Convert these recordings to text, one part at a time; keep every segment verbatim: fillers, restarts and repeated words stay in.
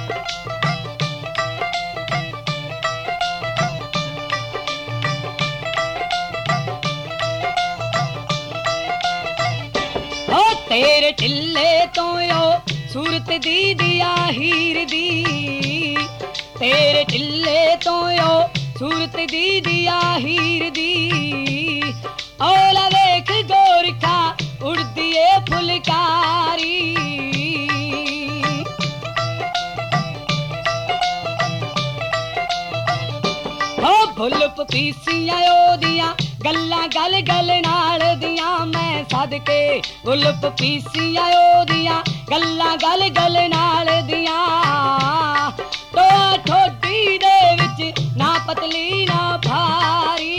तेरे ढिले तो ओ सूरत दी दिया हीर दी, तेरे ढिले तो ओ सूरत दी दिया हीर दी। औला वेख गोरखा उड़दी ए फुलकारी, ओ फुल पपीसियां ओदियां गल्लां गल गल नाल दियां। मैं सदके फुल पपीसियां ओदियां गल्लां गल गल नाल दियां। टोआ ठोडी दे विच ना पतली ना भारी,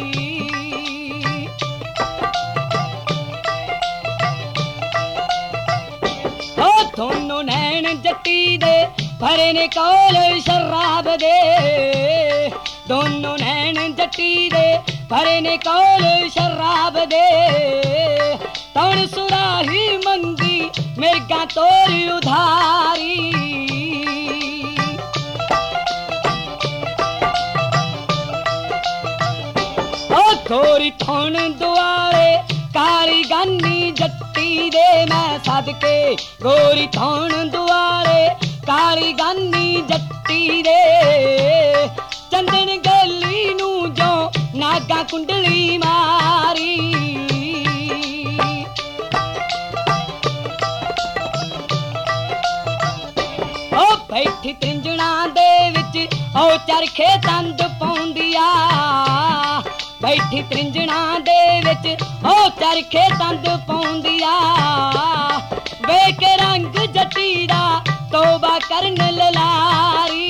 ओ दोनों नैन जट्टी दे भरे ने कोल शराब दे। दोनों नैन जट्टी दे भरे ने कोल शराब दे। तण सुराही मंगी मिर्गा तोरी उधारी, ओ गोरी थोन दुआरे काली गानी जट्टी दे। मैं सदके गोरी थोन दुआरे काली गानी जट्टी दे। चंदन गली नू जो नागा कुंडली मारी, ओ बैठी त्रिंजणा दे विच ओ चरखे तंद पौंदिया। बैठी त्रिंजणा दे विच ओ चरखे तंद पौंदिया। वेख रंग जट्टी दा तौबा करन ललारी,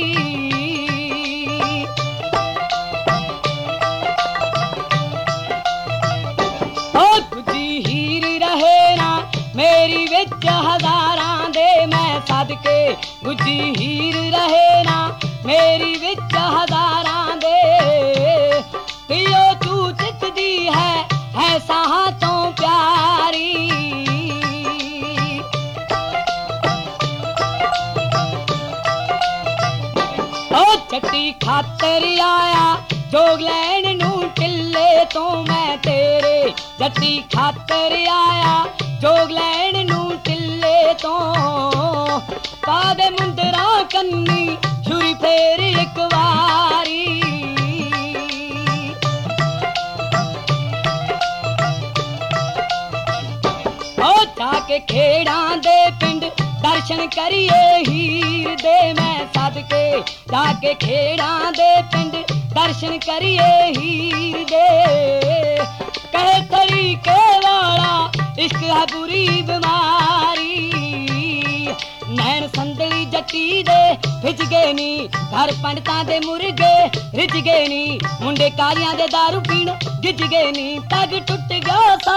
ओ गुजी हीर रहे ना मेरी विच हजारां दे। मैं सदके गुजी हीर रहे ना मेरी विच हजारां दे। तियो तू चितदी है है साहां तो प्यारी, ओ चट्टी खातर आया जोग लैन नू टिल्ले तो। मैं तेरे जट्टी खातर आया जोग लैन नू टिल्ले तो। पादे मुंदरा कन्नी छुरी फेर एक वारी, ओ जाके खेड़ा दे पिंड दर्शन करिए हीर दे। मैं सदके जाके खेड़ा दे पिंड दर्शन करिए हीर दे। कहे तरीके वाला इश्क है बुरी बीमारी। नैन संदली जट्टी दे भिज गए नी, घर पंडतां दे मुर्गे रिज गए नी। मुंडे कालियां दे दारू पीण गिज गए नी, पग टुट गया